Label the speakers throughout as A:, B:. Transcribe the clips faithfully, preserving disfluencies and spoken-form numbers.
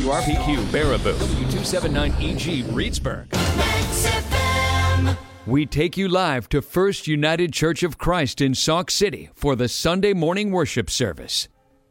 A: W R P Q Baraboo, W two seventy-nine E G Reedsburg. We take you live to First United Church of Christ in Sauk City for the Sunday morning worship service.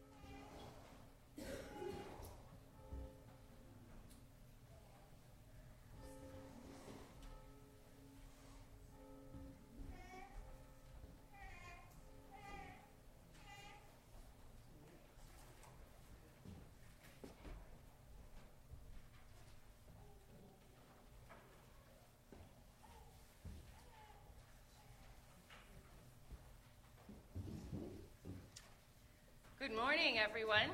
B: Good morning, everyone.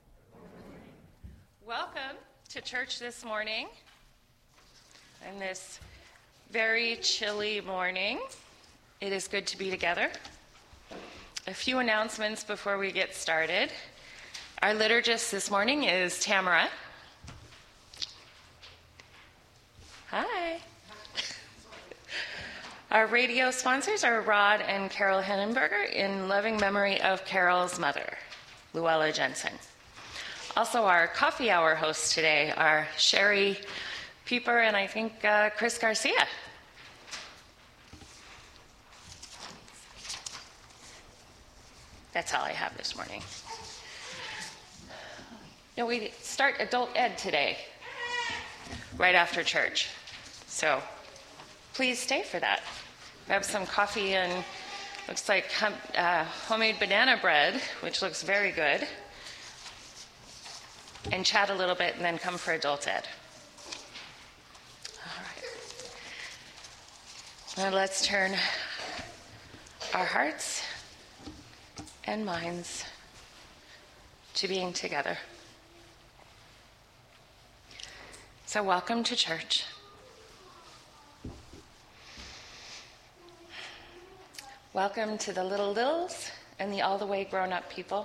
B: Welcome to church this morning on this very chilly morning. It is good to be together. A few announcements before we get started. Our liturgist this morning is Tamara. Hi. Our radio sponsors are Rod and Carol Hennenberger in loving memory of Carol's mother, Luella Jensen. Also, our coffee hour hosts today are Sherry Pieper and I think uh, Chris Garcia. That's all I have this morning. No, we start adult ed today, right after church. So please stay for that. We have some coffee and looks like uh, homemade banana bread, which looks very good. And chat a little bit and then come for adult ed. All right. Now let's turn our hearts and minds to being together. So welcome to church. Welcome to the little littles and the all the way grown up people.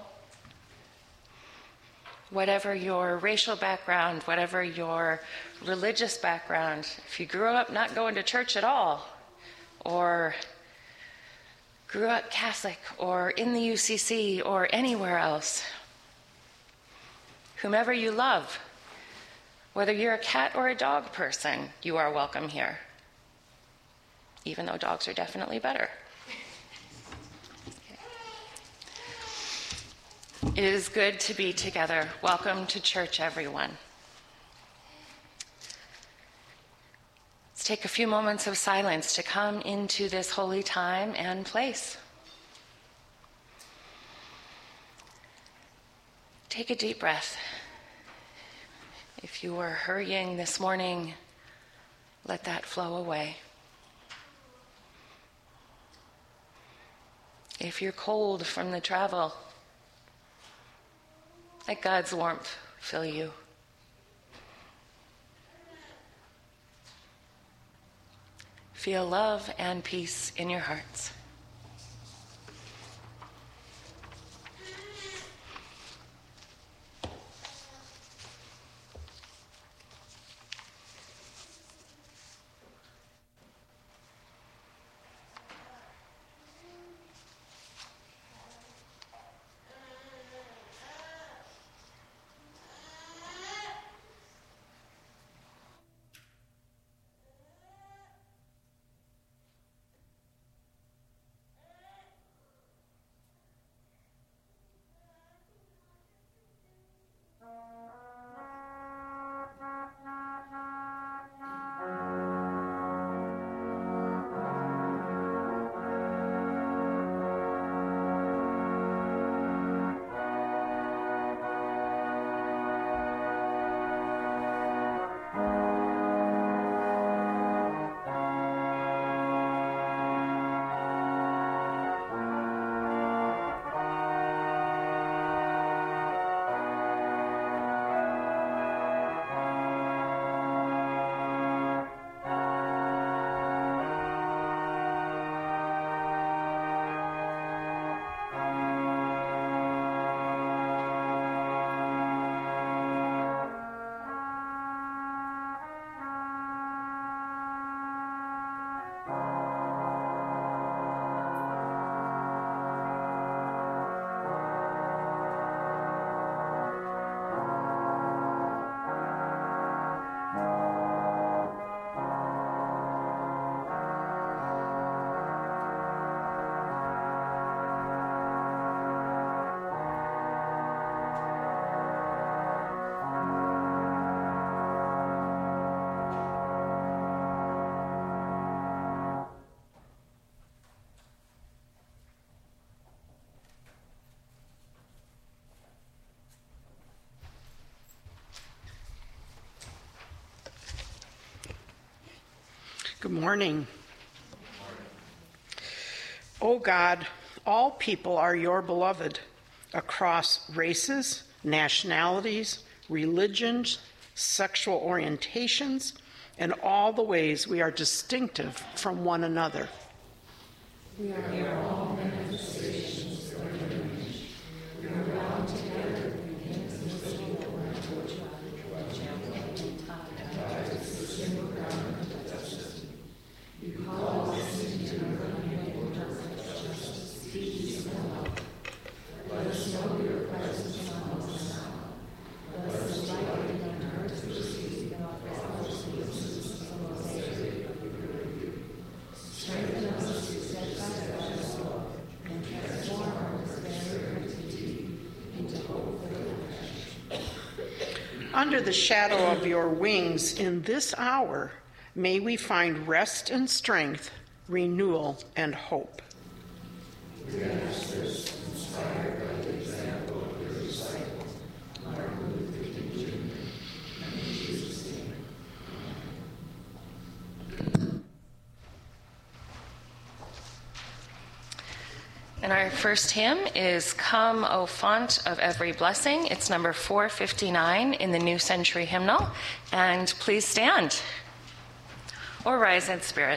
B: Whatever your racial background, whatever your religious background, if you grew up not going to church at all, or grew up Catholic, or in the U C C, or anywhere else, whomever you love, whether you're a cat or a dog person, you are welcome here, even though dogs are definitely better. It is good to be together. Welcome to church, everyone. Let's take a few moments of silence to come into this holy time and place. Take a deep breath. If you were hurrying this morning, let that flow away. If you're cold from the travel, let God's warmth fill you. Feel love and peace in your hearts.
C: Good morning. O God, all people are your beloved across races, nationalities, religions, sexual orientations, and all the ways we are distinctive from one another.
D: We are all manifestations of your image. We are bound together in indivisible order. You call us into your unknowable justice, peace, and love. Let us know your presence among us now. Let us light in our earth receive the office of the Mosaic of your review. Strengthen us to steadfast love and transform our despair into deep, into hope for the flesh.
C: Under the shadow of your wings in this hour, may we find rest and strength, renewal and hope.
D: We ask this inspired by the example of your disciple, Martin Luther King Junior And in Jesus' name.
B: And our first hymn is Come, O Font of Every Blessing. It's number four fifty-nine in the New Century Hymnal. And please stand or rise in spirit.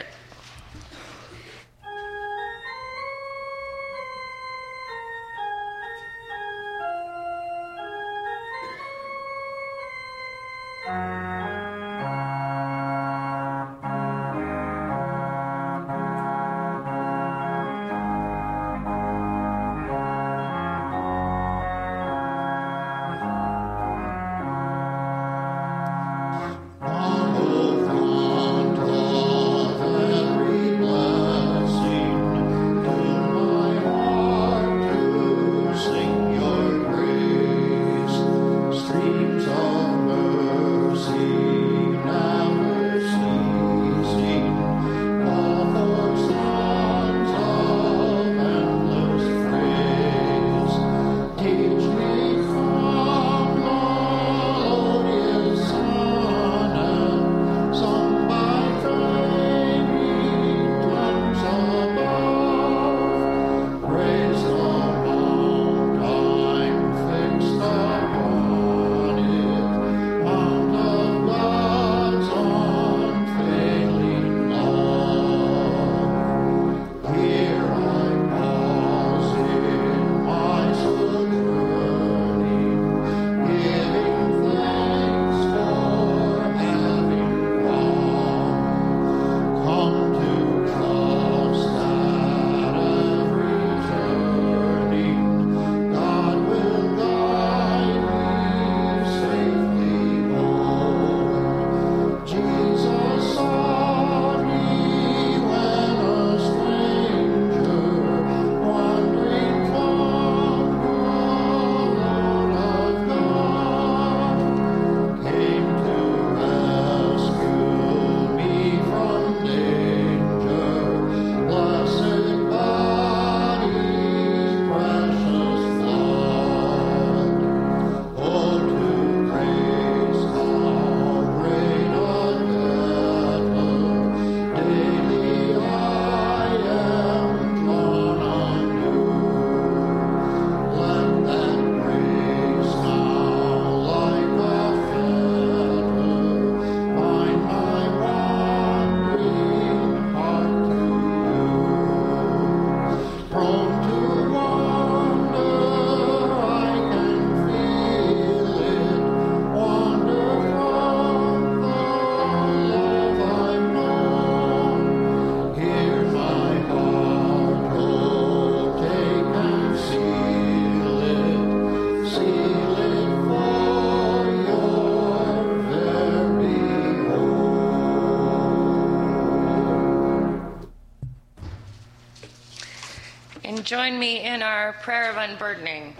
B: Join me in our prayer of unburdening.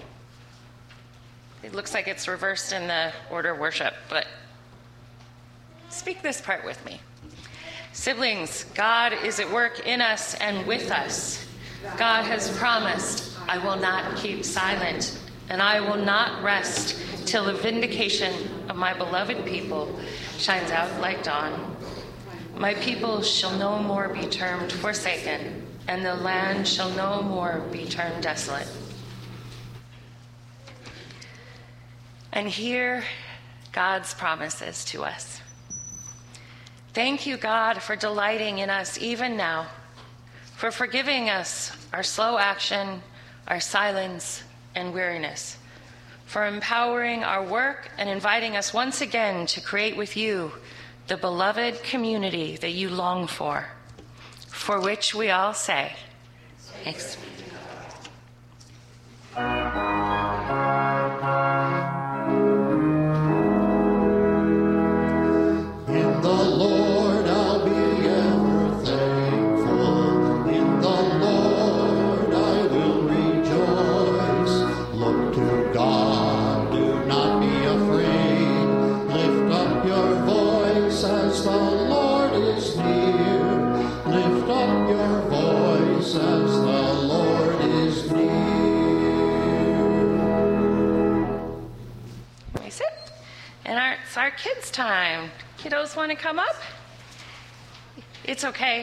B: It looks like it's reversed in the order of worship, but speak this part with me. Siblings, God is at work in us and with us. God has promised, I will not keep silent, and I will not rest till the vindication of my beloved people shines out like dawn. My people shall no more be termed forsaken, and the land shall no more be termed desolate. And hear God's promises to us. Thank you, God, for delighting in us even now, for forgiving us our slow action, our silence, and weariness, for empowering our work and inviting us once again to create with you the beloved community that you long for, for which we all say, thanks be to God.
E: In the Lord I'll be ever thankful. In the Lord I will rejoice. Look to God, do not be afraid. Lift up your voice as the Lord is near. Lift up your voice as the Lord is near.
B: We sit. And our, it's our kids' time. Kiddos want to come up? It's okay.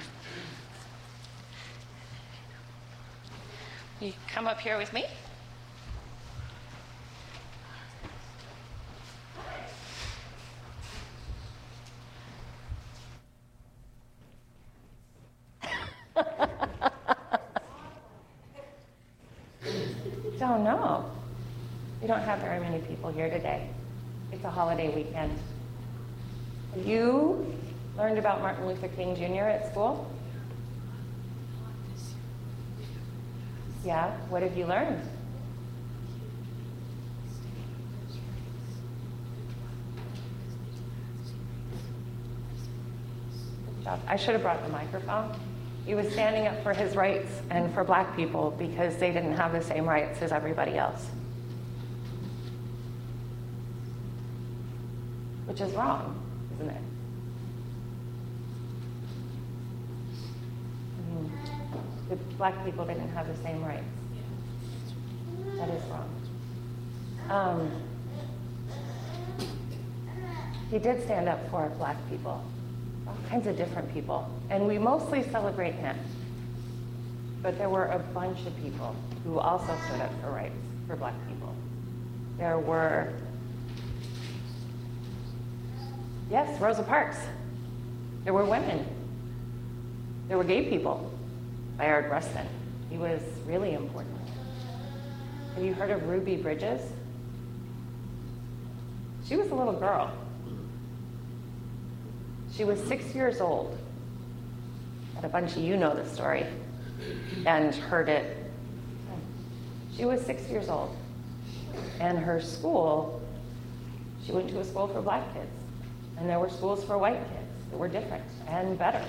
B: You come up here with me. Don't know. We don't have very many people here today. It's a holiday weekend. You learned about Martin Luther King Junior at school? Yeah, what have you learned? Good job. I should have brought the microphone. He was standing up for his rights and for black people because they didn't have the same rights as everybody else. Which is wrong, isn't it? I mean, the black people didn't have the same rights. That is wrong. Um, he did stand up for black people, all kinds of different people, and we mostly celebrate him. But there were a bunch of people who also stood up for rights for black people. There were Yes, Rosa Parks. There were women. There were gay people. Bayard Rustin. He was really important. Have you heard of Ruby Bridges? She was a little girl. She was six years old. And a bunch of you know the story and heard it. She was six years old. And her school, she went to a school for black kids. And there were schools for white kids that were different and better.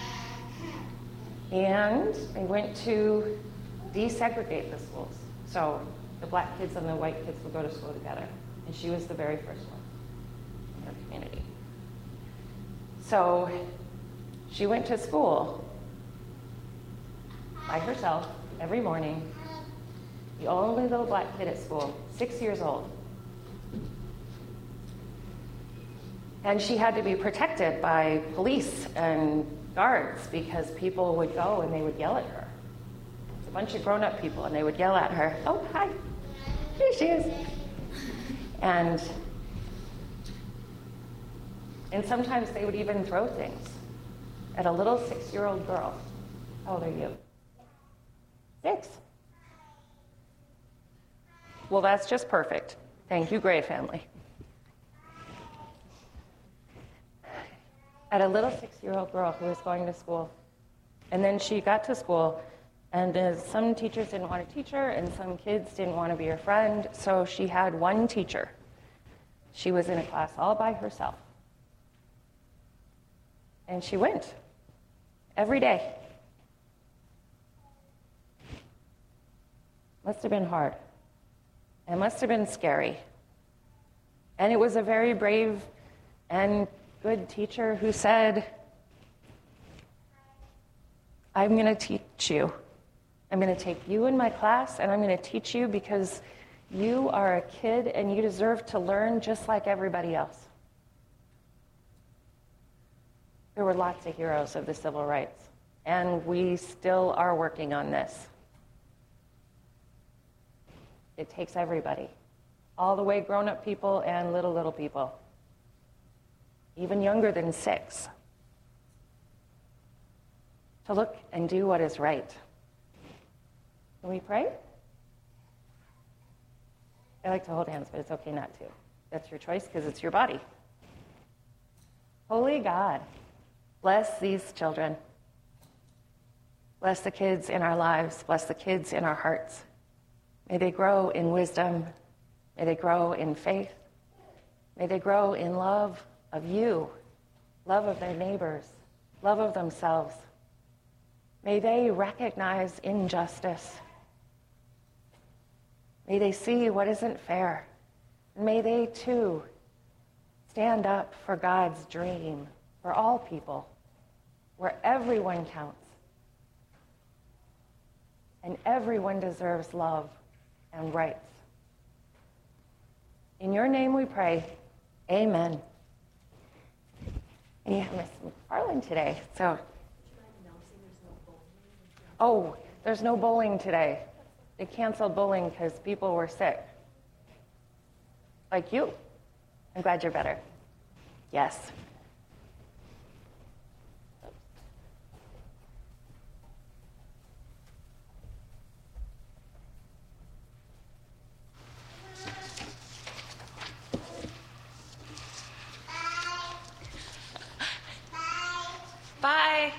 B: And they went to desegregate the schools. So the black kids and the white kids would go to school together. And she was the very first one in her community. So she went to school by herself every morning, the only little black kid at school, six years old. And she had to be protected by police and guards because people would go and they would yell at her. It's a bunch of grown-up people, and they would yell at her, "Oh, hi, here she is." And, and sometimes they would even throw things at a little six-year-old girl. How old are you? Six. Well, that's just perfect. Thank you, Gray family. At a little six-year-old girl who was going to school. And then she got to school, and uh, some teachers didn't want to teach her, and some kids didn't want to be her friend, so she had one teacher. She was in a class all by herself. And she went every day. Must have been hard. It must have been scary. And it was a very brave and good teacher who said, "I'm going to teach you. I'm going to take you in my class, and I'm going to teach you because you are a kid and you deserve to learn just like everybody else."
F: There were lots of heroes of the civil rights, and we still are working on this. It takes everybody, all the way grown-up people and little, little people, even younger than six, to look and do what is right. Can we pray? I like to hold hands, but it's okay not to. That's your choice because it's your body. Holy God, bless these children. Bless the kids in our lives. Bless the kids in our hearts. May they grow in wisdom. May they grow in faith. May they grow in love of you, love of their neighbors, love of themselves. May they recognize injustice. May they see what isn't fair. And may they, too, stand up for God's dream for all people, where everyone counts and everyone deserves love and rights. In your name we pray, amen. And you have Miss McFarland today, so. Oh, there's no bowling today. They canceled bowling because people were sick. Like you. I'm glad you're better. Yes.
B: Bye.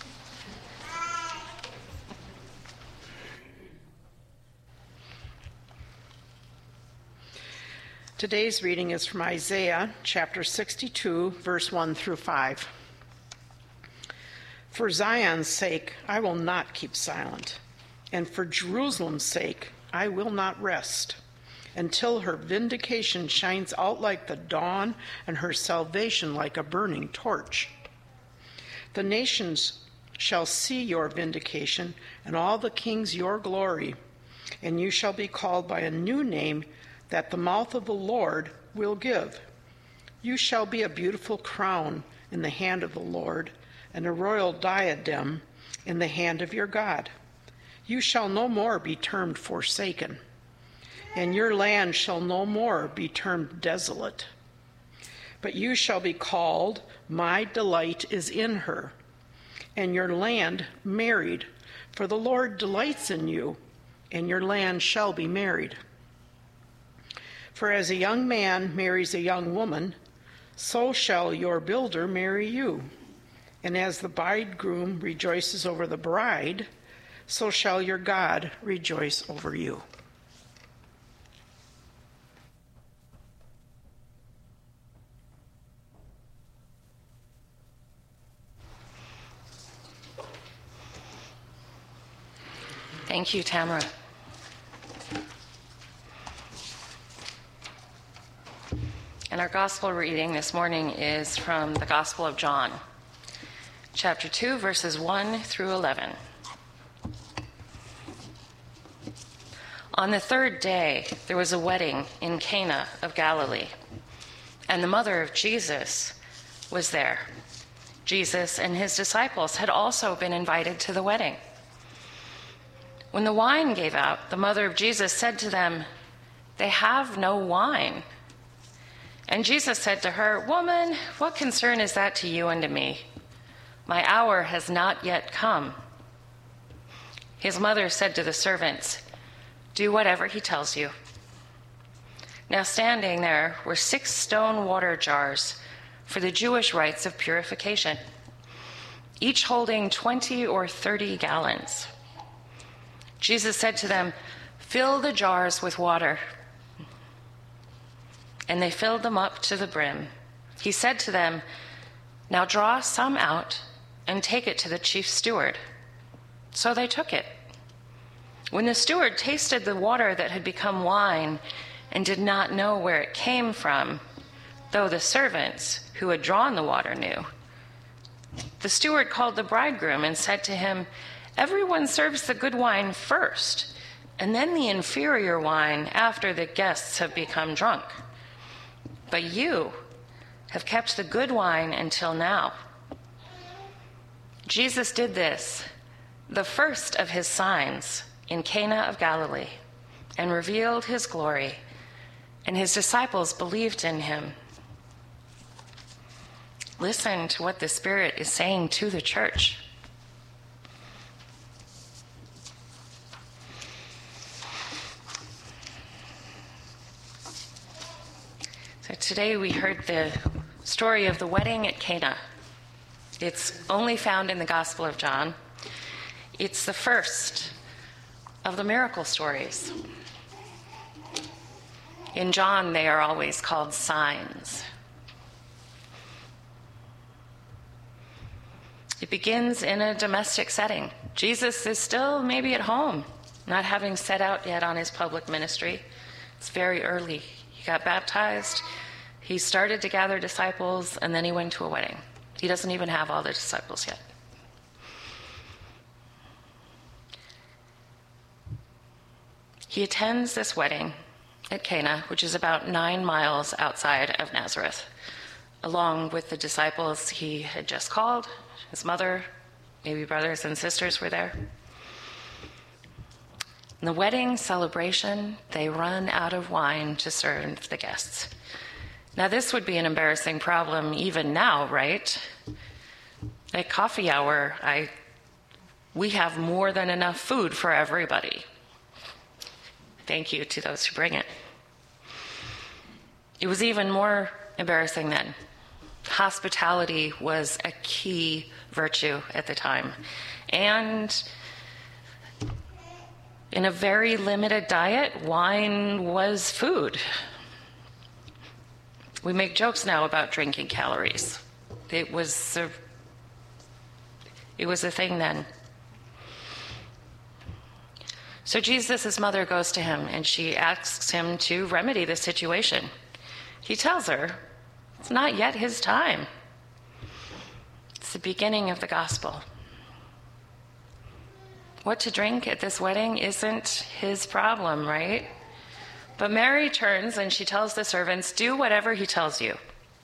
C: Today's reading is from Isaiah chapter sixty-two, verse one through five. For Zion's sake, I will not keep silent, and for Jerusalem's sake, I will not rest, until her vindication shines out like the dawn and her salvation like a burning torch. The nations shall see your vindication, and all the kings your glory, and you shall be called by a new name that the mouth of the Lord will give. You shall be a beautiful crown in the hand of the Lord, and a royal diadem in the hand of your God. You shall no more be termed forsaken, and your land shall no more be termed desolate. But you shall be called, my delight is in her, and your land married, for the Lord delights in you, and your land shall be married. For as a young man marries a young woman, so shall your builder marry you. And as the bridegroom rejoices over the bride, so shall your God rejoice over you.
B: Thank you, Tamara. And our gospel reading this morning is from the Gospel of John, chapter two, verses one through eleven. On the third day, there was a wedding in Cana of Galilee, and the mother of Jesus was there. Jesus and his disciples had also been invited to the wedding. When the wine gave out, the mother of Jesus said to them, "They have no wine." And Jesus said to her, "Woman, what concern is that to you and to me? My hour has not yet come." His mother said to the servants, "Do whatever he tells you." Now standing there were six stone water jars for the Jewish rites of purification, each holding twenty or thirty gallons. Jesus said to them, "Fill the jars with water." And they filled them up to the brim. He said to them, "Now draw some out and take it to the chief steward." So they took it. When the steward tasted the water that had become wine and did not know where it came from, though the servants who had drawn the water knew, the steward called the bridegroom and said to him, "Everyone serves the good wine first, and then the inferior wine after the guests have become drunk. But you have kept the good wine until now." Jesus did this, the first of his signs, in Cana of Galilee, and revealed his glory, and his disciples believed in him. Listen to what the Spirit is saying to the church. So today we heard the story of the wedding at Cana. It's only found in the Gospel of John. It's the first of the miracle stories. In John, they are always called signs. It begins in a domestic setting. Jesus is still maybe at home, not having set out yet on his public ministry. It's very early. He got baptized, he started to gather disciples, and then he went to a wedding. He doesn't even have all the disciples yet. He attends this wedding at Cana, which is about nine miles outside of Nazareth, along with the disciples he had just called. His mother, maybe brothers and sisters were there. In the wedding celebration, they run out of wine to serve the guests. Now, this would be an embarrassing problem even now, right? At coffee hour, I, we have more than enough food for everybody. Thank you to those who bring it. It was even more embarrassing then. Hospitality was a key virtue at the time. And in a very limited diet, wine was food. We make jokes now about drinking calories. It was a, it was a thing then. So Jesus' mother goes to him and she asks him to remedy the situation. He tells her it's not yet his time. It's the beginning of the gospel. What to drink at this wedding isn't his problem, right? But Mary turns and she tells the servants, do whatever he tells you.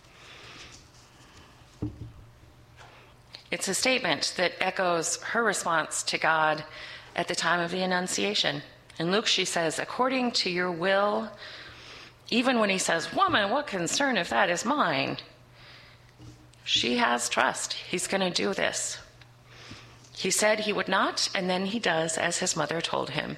B: It's a statement that echoes her response to God at the time of the Annunciation. In Luke, she says, according to your will, even when he says, woman, what concern if that is mine? She has trust. He's going to do this. He said he would not, and then he does as his mother told him.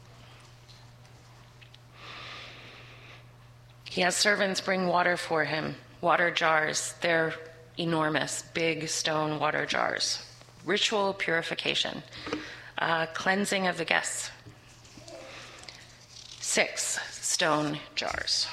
B: He has servants bring water for him, water jars. They're enormous, big stone water jars. Ritual purification, uh, cleansing of the guests. Six stone jars.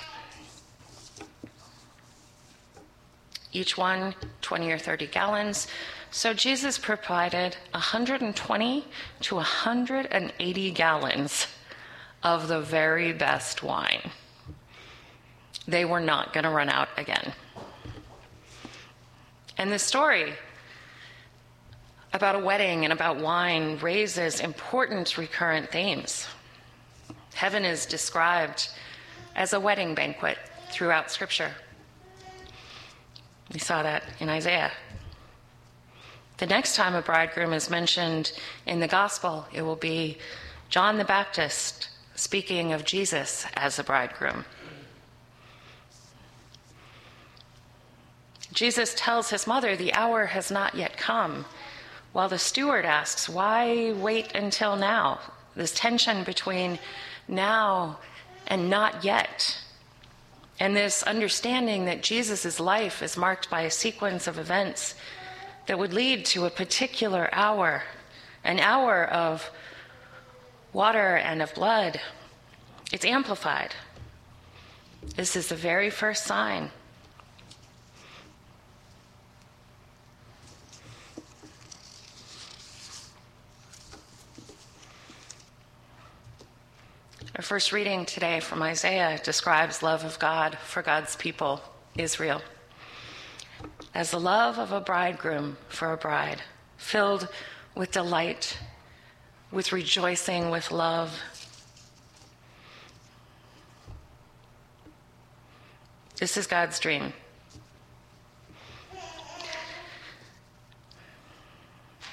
B: Each one twenty or thirty gallons. So Jesus provided one hundred twenty to one hundred eighty gallons of the very best wine. They were not going to run out again. And this story about a wedding and about wine raises important recurrent themes. Heaven is described as a wedding banquet throughout Scripture. We saw that in Isaiah. The next time a bridegroom is mentioned in the gospel, it will be John the Baptist speaking of Jesus as a bridegroom. Jesus tells his mother the hour has not yet come, while the steward asks, why wait until now? This tension between now and not yet. And this understanding that Jesus' life is marked by a sequence of events that would lead to a particular hour, an hour of water and of blood. It's amplified. This is the very first sign. Our first reading today from Isaiah describes love of God for God's people, Israel, as the love of a bridegroom for a bride, filled with delight, with rejoicing, with love. This is God's dream.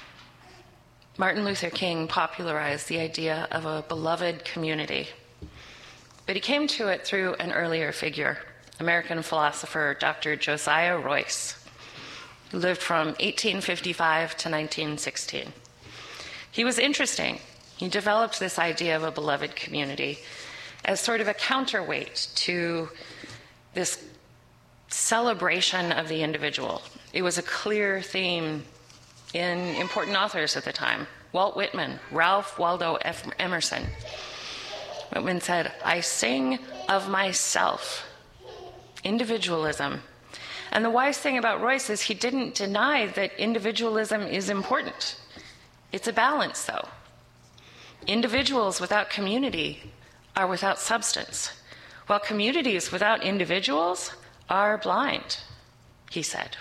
B: Martin Luther King popularized the idea of a beloved community, but he came to it through an earlier figure, American philosopher Doctor Josiah Royce, who lived from eighteen fifty-five to nineteen sixteen. He was interesting. He developed this idea of a beloved community as sort of a counterweight to this celebration of the individual. It was a clear theme in important authors at the time. Walt Whitman, Ralph Waldo Emerson. Whitman said, "I sing of myself." Individualism. And the wise thing about Royce is he didn't deny that individualism is important. It's a balance, though. Individuals without community are without substance, while communities without individuals are blind, he said.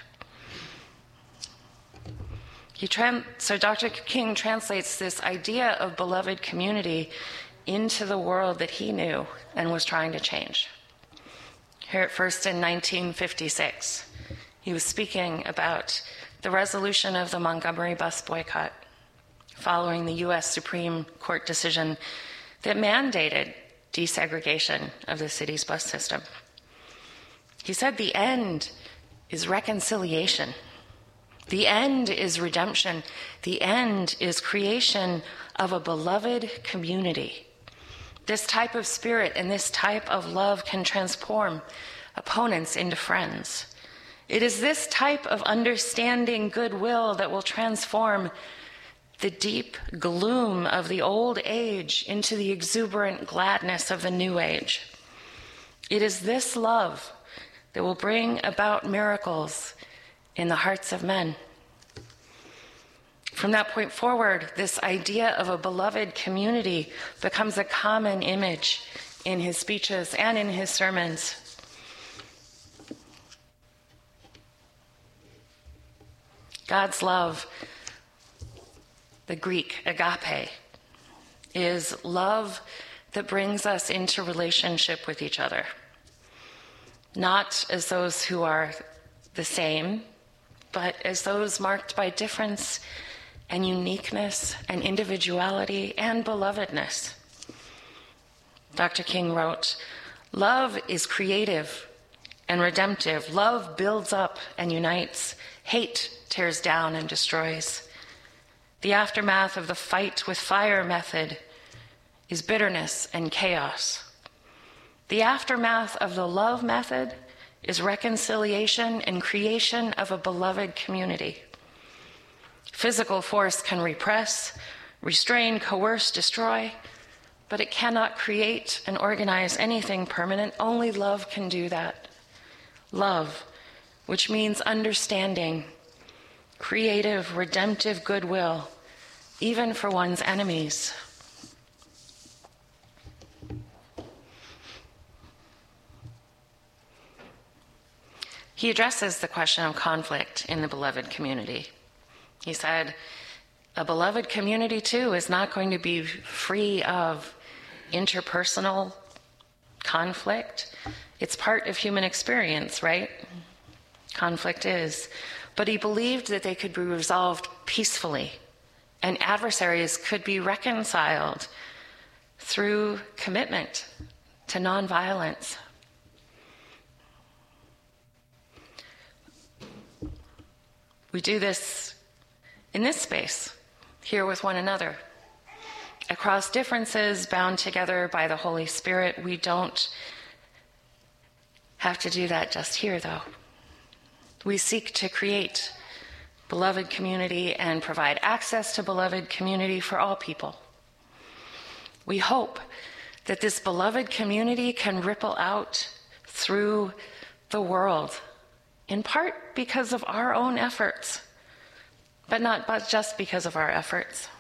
B: He tran- so Doctor King translates this idea of beloved community into the world that he knew and was trying to change. Here at first in nineteen fifty-six, he was speaking about the resolution of the Montgomery bus boycott following the U S Supreme Court decision that mandated desegregation of the city's bus system. He said the end is reconciliation. The end is redemption. The end is creation of a beloved community. This type of spirit and this type of love can transform opponents into friends. It is this type of understanding goodwill that will transform the deep gloom of the old age into the exuberant gladness of the new age. It is this love that will bring about miracles in the hearts of men. From that point forward, this idea of a beloved community becomes a common image in his speeches and in his sermons. God's love, the Greek agape, is love that brings us into relationship with each other, not as those who are the same, but as those marked by difference and uniqueness and individuality and belovedness. Doctor King wrote, "Love is creative and redemptive. Love builds up and unites. Hate tears down and destroys. The aftermath of the fight with fire method is bitterness and chaos. The aftermath of the love method is reconciliation and creation of a beloved community. Physical force can repress, restrain, coerce, destroy, but it cannot create and organize anything permanent. Only love can do that. Love, which means understanding, creative, redemptive goodwill, even for one's enemies." He addresses the question of conflict in the beloved community. He said, a beloved community, too, is not going to be free of interpersonal conflict. It's part of human experience, right? Conflict is. But he believed that they could be resolved peacefully, and adversaries could be reconciled through commitment to nonviolence. We do this in this space, here with one another. Across differences, bound together by the Holy Spirit, we don't have to do that just here, though. We seek to create beloved community and provide access to beloved community for all people. We hope that this beloved community can ripple out through the world, in part because of our own efforts, but not but just because of our efforts.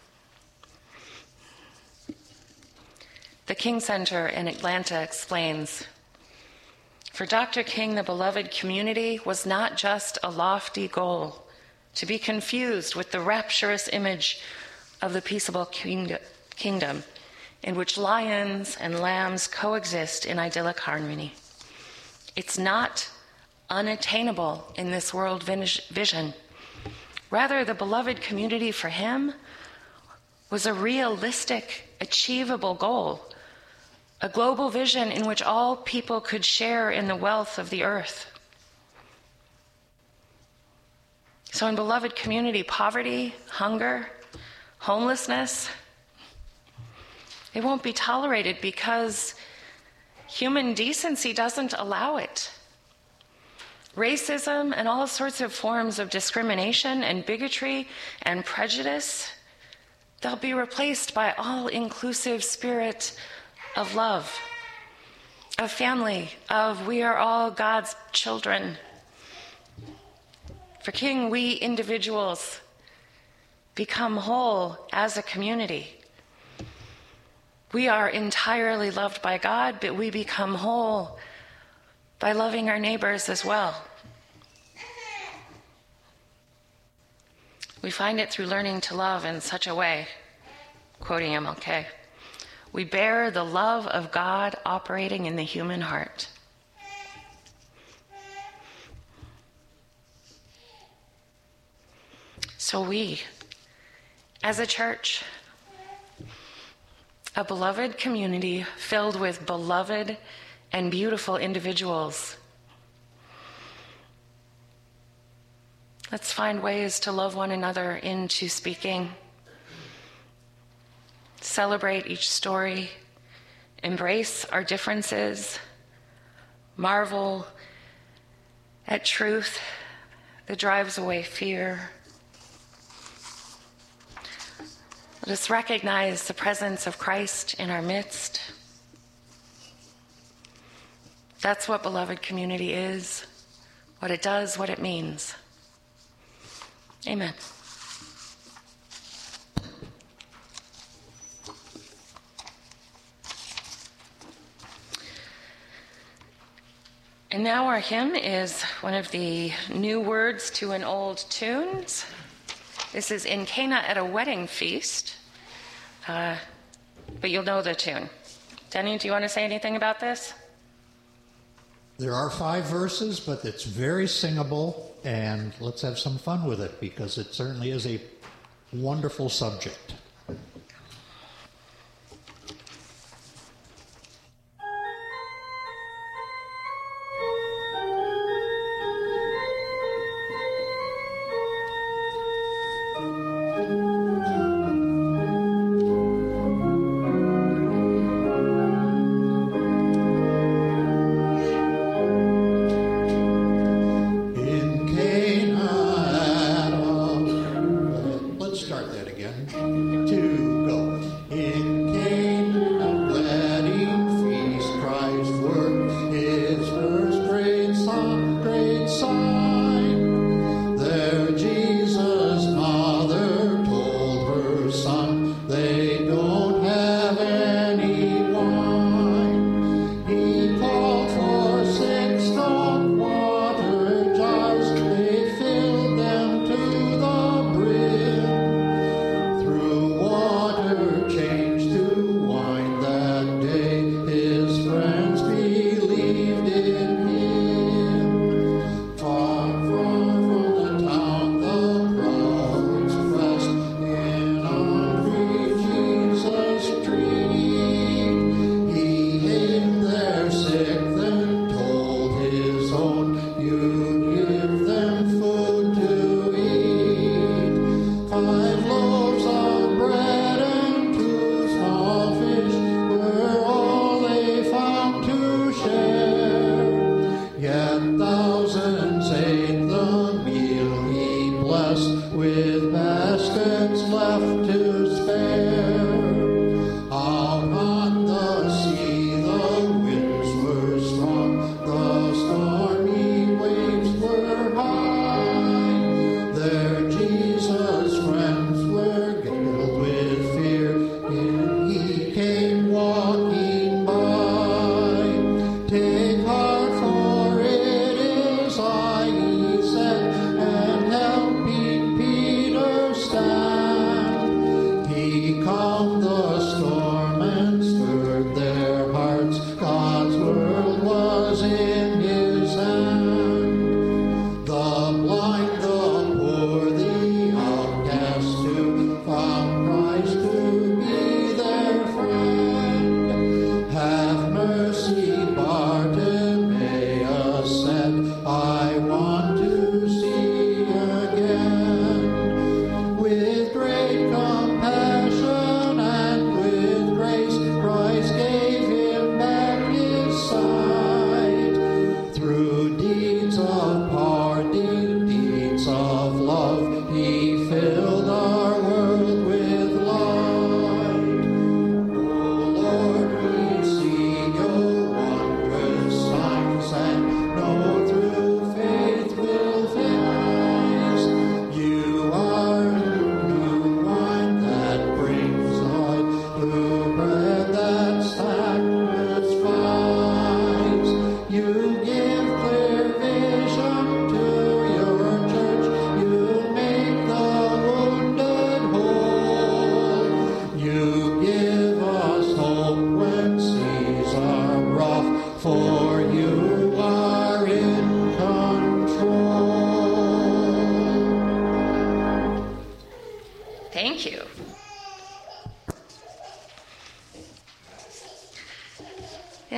B: The King Center in Atlanta explains, for Doctor King, the beloved community was not just a lofty goal to be confused with the rapturous image of the peaceable kingdom in which lions and lambs coexist in idyllic harmony. It's not unattainable in this world vision. Rather, the beloved community for him was a realistic, achievable goal, a global vision in which all people could share in the wealth of the earth. So in beloved community, poverty, hunger, homelessness, it won't be tolerated because human decency doesn't allow it. Racism and all sorts of forms of discrimination and bigotry and prejudice, they'll be replaced by all-inclusive spirit of love, of family, of we are all God's children. For King, we individuals become whole as a community. We are entirely loved by God, but we become whole by loving our neighbors as well. We find it through learning to love in such a way, quoting M L K, we bear the love of God operating in the human heart. So we, as a church, a beloved community filled with beloved and beautiful individuals, let's find ways to love one another into speaking, celebrate each story, embrace our differences, marvel at truth that drives away fear. Let us recognize the presence of Christ in our midst. That's what beloved community is, what it does, what it means. Amen. And now our hymn is one of the new words to an old tunes. This is In Cana at a Wedding Feast, uh, but you'll know the tune. Denny, do you want to say anything about this?
E: There are five verses, but it's very singable, and let's have some fun with it because it certainly is a wonderful subject. Let's start that again.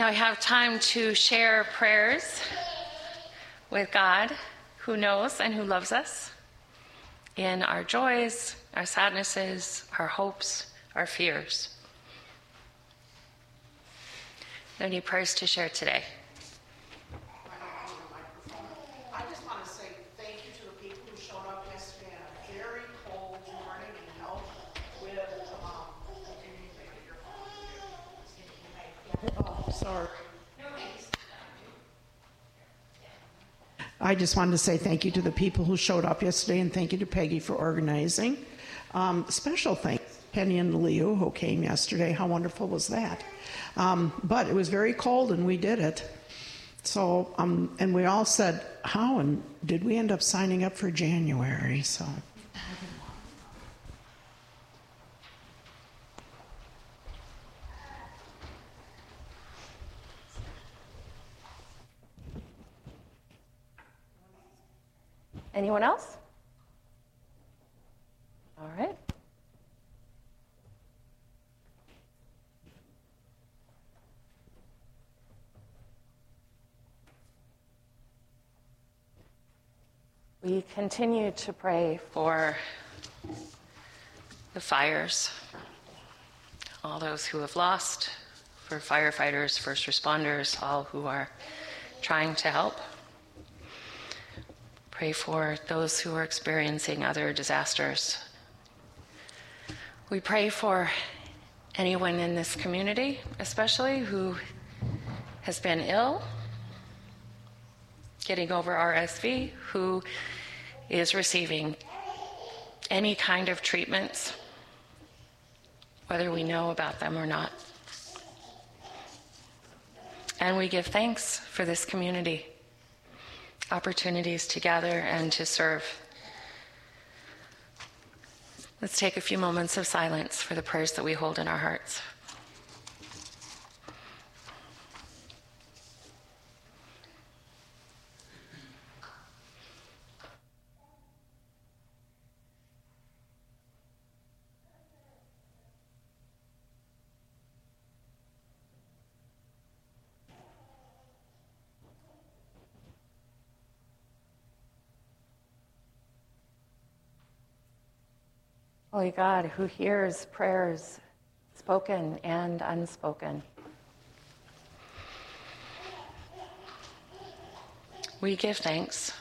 B: I have time to share prayers with God, who knows and who loves us, in our joys, our sadnesses, our hopes, our fears. Are there any prayers to share today?
C: I just want to say thank you to the people who showed up yesterday on a very cold morning and helped with, um, oh, sorry. I just wanted to say thank you to the people who showed up yesterday, and thank you to Peggy for organizing. Um, special thanks to Penny and Leo who came yesterday. How wonderful was that? Um, but it was very cold and we did it. So, um, and we all said, how, and did we end up signing up for January? So.
F: Anyone else? All right. We continue to pray for the fires, all those who have lost, for firefighters, first responders, all who are trying to help. Pray for those who are experiencing other disasters. We pray for anyone in this community, especially who has been ill, getting over R S V, who is receiving any kind of treatments, whether we know about them or not. And we give thanks for this community, opportunities to gather and to serve. Let's take a few moments of silence for the prayers that we hold in our hearts. Holy God, who hears prayers spoken and unspoken, we give thanks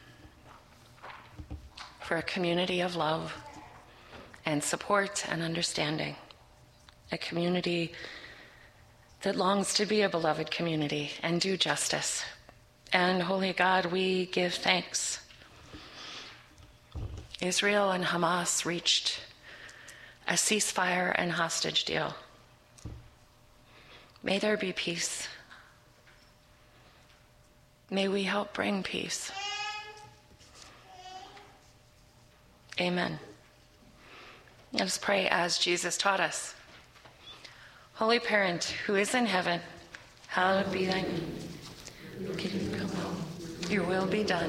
F: for a community of love and support and understanding, a community that longs to be a beloved community and do justice. And Holy God, we give thanks. Israel and Hamas reached a ceasefire and hostage deal. May there be peace. May we help bring peace. Amen. Let us pray as Jesus taught us. Holy Parent, who is in heaven, hallowed be thy name. Your kingdom come, your will be done.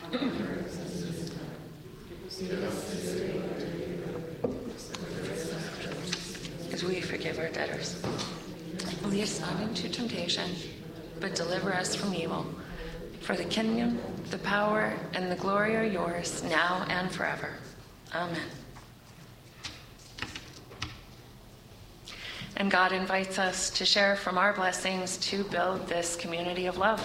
F: As we forgive our debtors. Lead us not into temptation, but deliver us from evil. For the kingdom, the power, and the glory are yours, now and forever. Amen. And God invites us to share from our blessings to build this community of love.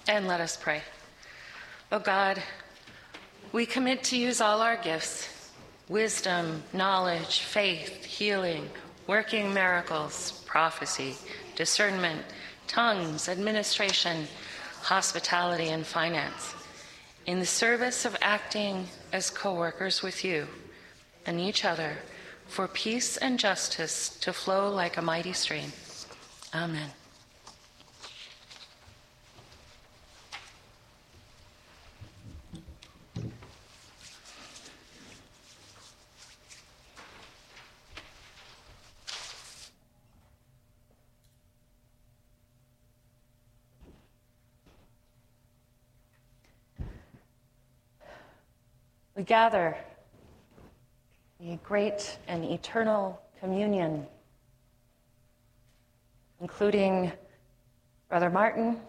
B: And let us pray. O God, we commit to use all our gifts, wisdom, knowledge, faith, healing, working miracles, prophecy, discernment, tongues, administration, hospitality, and finance, in the service of acting as co-workers with you and each other for peace and justice to flow like a mighty stream. Amen. We gather a great and eternal communion, including Brother Martin,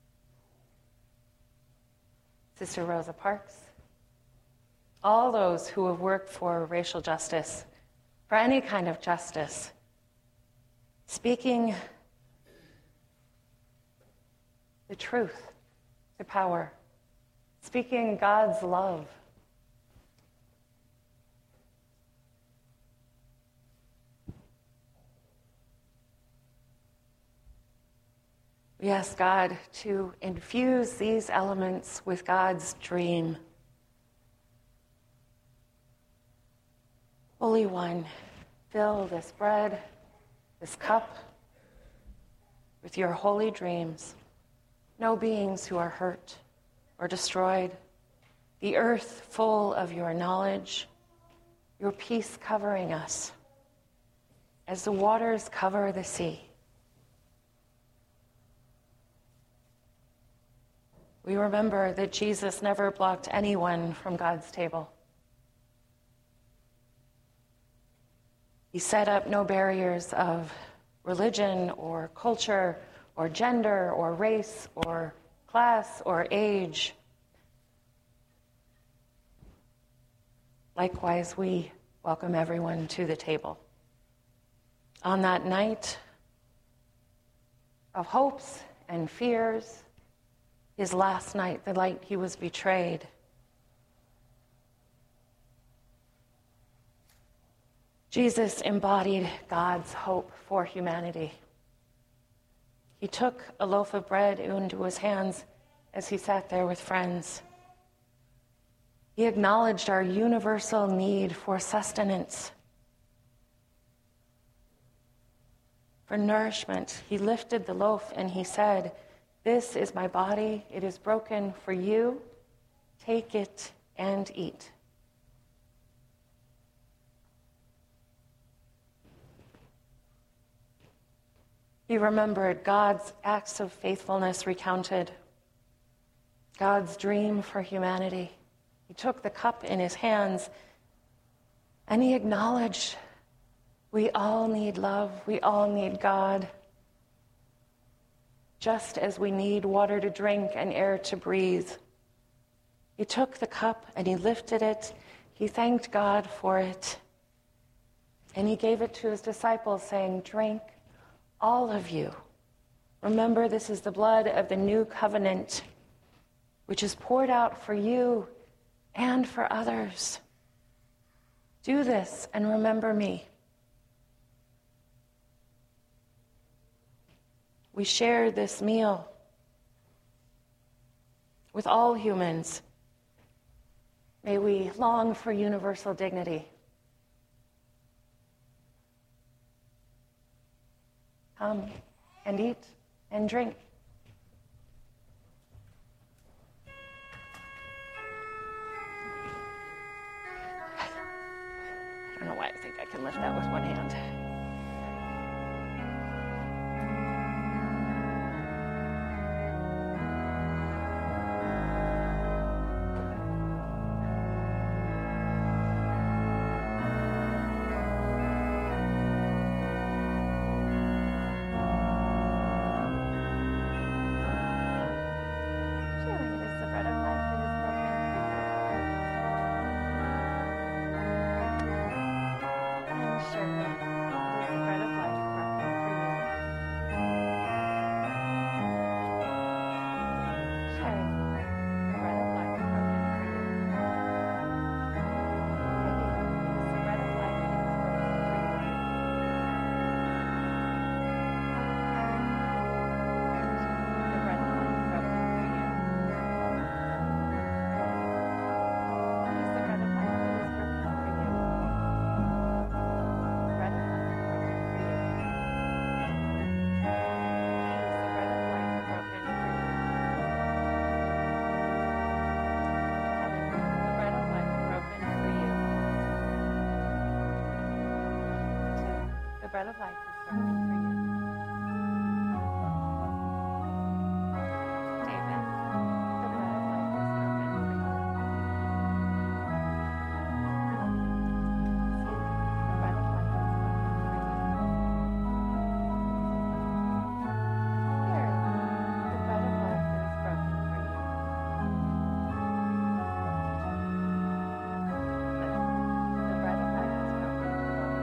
B: Sister Rosa Parks, all those who have worked for racial justice, for any kind of justice, speaking the truth to power, speaking God's love. We ask God to infuse these elements with God's dream. Holy One, fill this bread, this cup, with your holy dreams. No beings who are hurt or destroyed, the earth full of your knowledge, your peace covering us, as the waters cover the sea. We remember that Jesus never blocked anyone from God's table. He set up no barriers of religion or culture or gender or race or class or age. Likewise, we welcome everyone to the table. On that night of hopes and fears, his last night, the night he was betrayed, Jesus embodied God's hope for humanity. He took a loaf of bread into his hands as he sat there with friends. He acknowledged our universal need for sustenance, for nourishment. He lifted the loaf and he said, "This is my body. It is broken for you. Take it and eat." He remembered God's acts of faithfulness recounted, God's dream for humanity. He took the cup in his hands and he acknowledged we all need love. We all need God. Just as we need water to drink and air to breathe. He took the cup and he lifted it. He thanked God for it. And he gave it to his disciples, saying, "Drink, all of you. Remember, this is the blood of the new covenant, which is poured out for you and for others. Do this and remember me." We share this meal with all humans. May we long for universal dignity. Come and eat and drink. I don't know why I think I can lift that with one hand. Sure.
F: bread of life is broken for you. David, the bread of life is broken for you. The bread of life is broken for you. Here, the bread of life is broken for you. The bread of life is broken for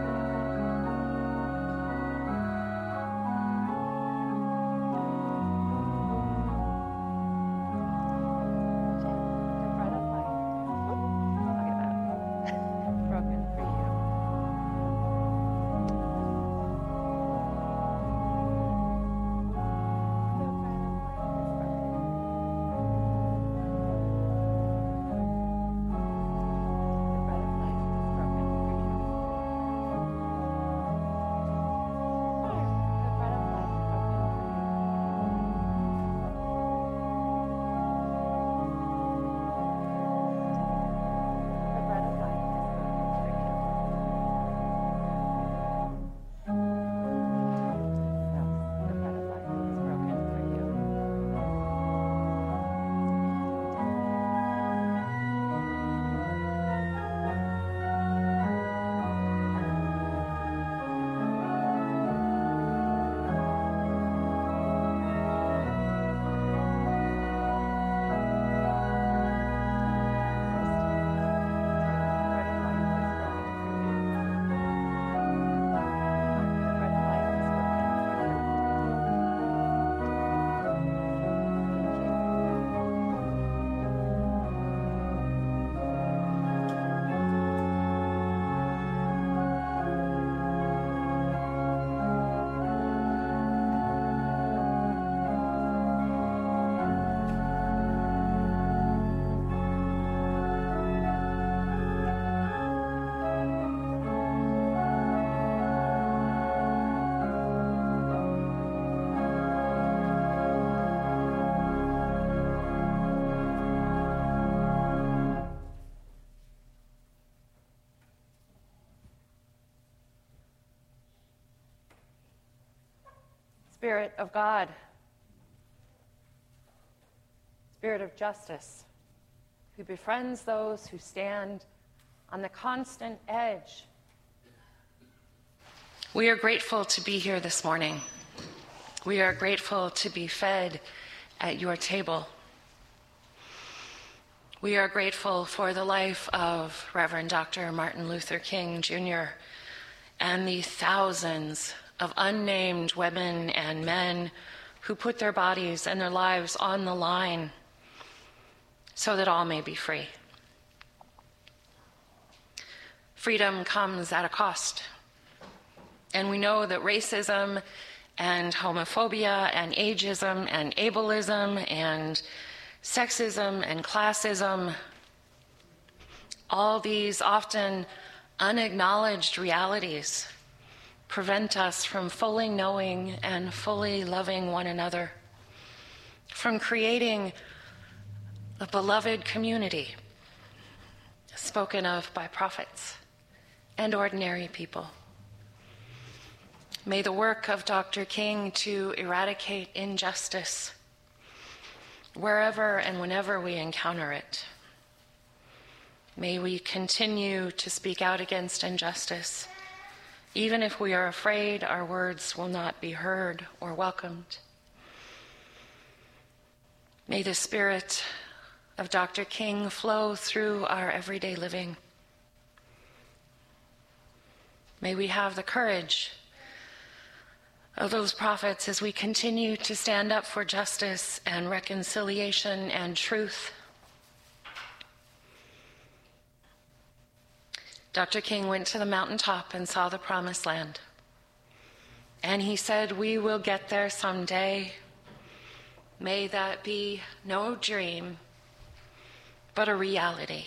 F: The bread of life, look at that, broken for you. The bread of life is broken. The bread of life is broken for you. The bread of life is broken for you. The bread of life is broken for you. Yes, the bread of life is broken for you. Spirit of God, Spirit of justice, who befriends those who stand on the constant edge.
B: We are grateful to be here this morning. We are grateful to be fed at your table. We are grateful for the life of Reverend Doctor Martin Luther King Junior and the thousands of unnamed women and men who put their bodies and their lives on the line so that all may be free. Freedom comes at a cost. And we know that racism and homophobia and ageism and ableism and sexism and classism, all these often unacknowledged realities prevent us from fully knowing and fully loving one another, from creating a beloved community spoken of by prophets and ordinary people. May the work of Doctor King to eradicate injustice wherever and whenever we encounter it. May we continue to speak out against injustice, even if we are afraid our words will not be heard or welcomed. May the spirit of Doctor King flow through our everyday living. May we have the courage of those prophets as we continue to stand up for justice and reconciliation and truth. Doctor King went to the mountaintop and saw the promised land. And he said, we will get there someday. May that be no dream, but a reality.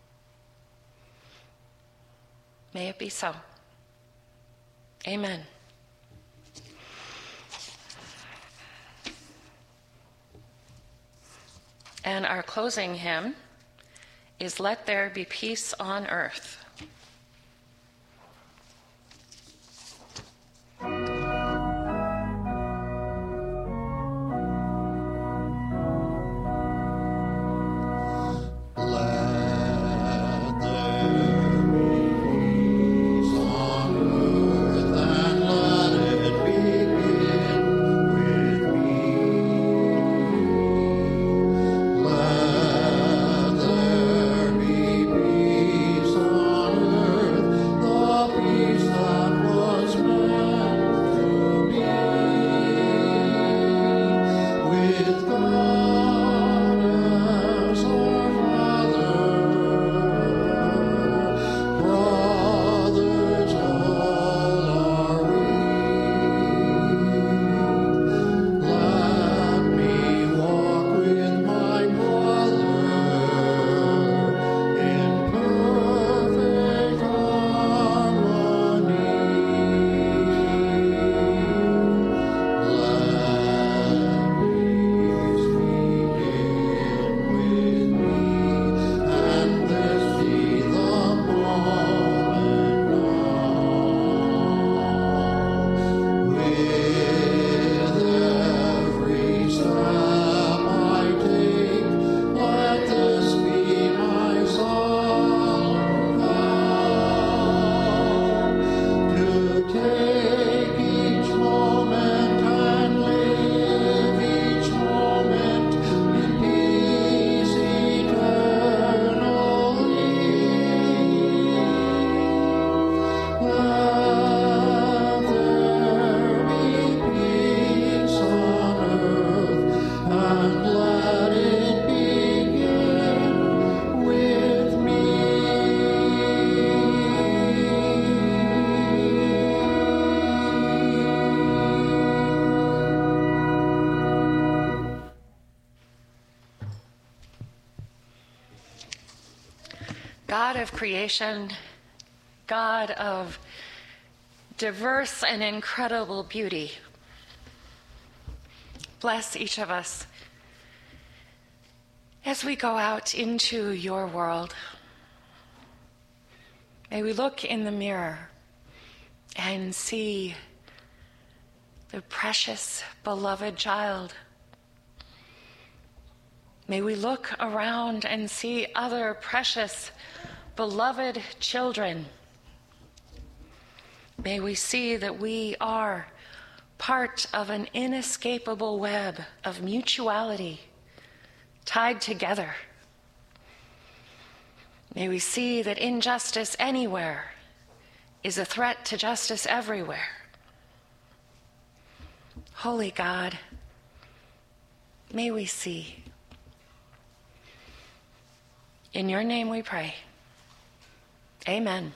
B: May it be so. Amen. And our closing hymn is Let There Be Peace on Earth. God of creation, God of diverse and incredible beauty, bless each of us as we go out into your world. May we look in the mirror and see the precious, beloved child. May we look around and see other precious, beloved children. May we see that we are part of an inescapable web of mutuality tied together. May we see that injustice anywhere is a threat to justice everywhere. Holy God, may we see. In your name we pray. Amen.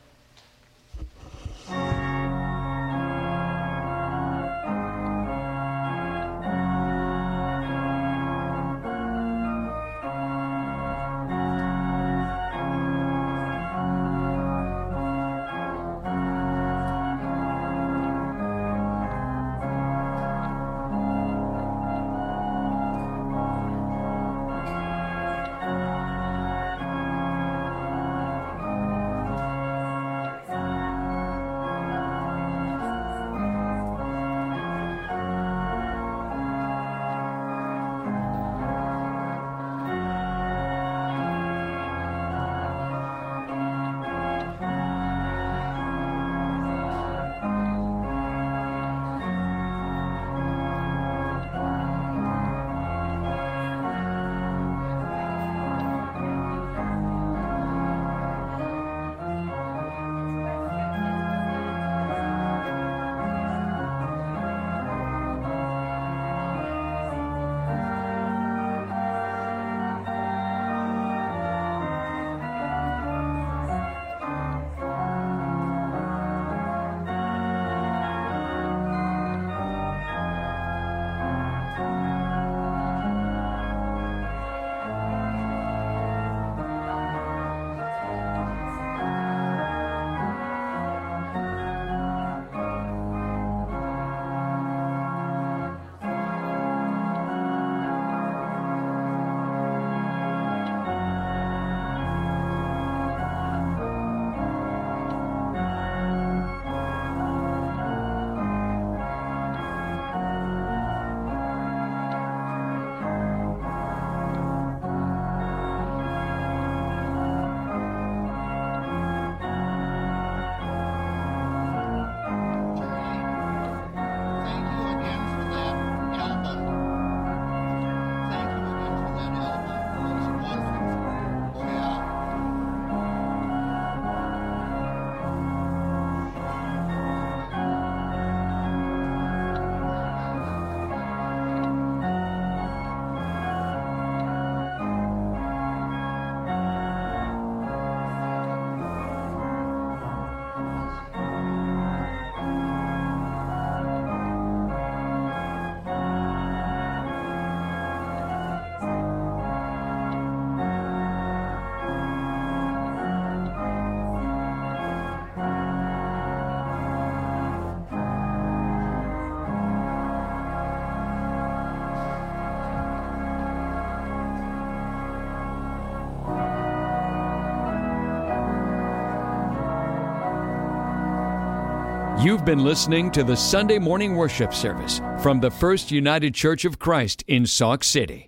A: You've been listening to the Sunday morning worship service from the First United Church of Christ in Sauk City.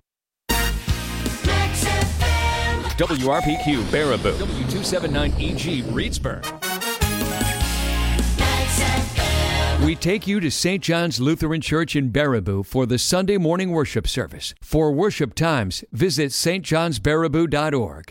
A: W R P Q Baraboo, W two seventy-nine E G Reedsburg. We take you to Saint John's Lutheran Church in Baraboo for the Sunday morning worship service. For worship times, visit s t johns baraboo dot org.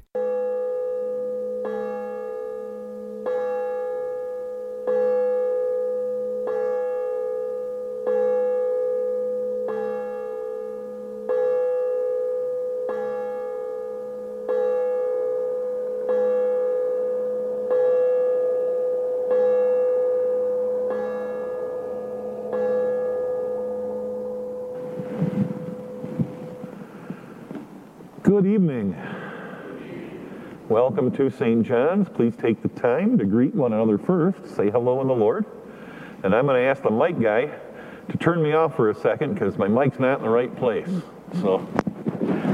G: Good evening. welcome to Saint John's. Please take the time to greet one another first. Say hello in the Lord. And I'm going to ask the mic guy to turn me off for a second because my mic's not in the right place. So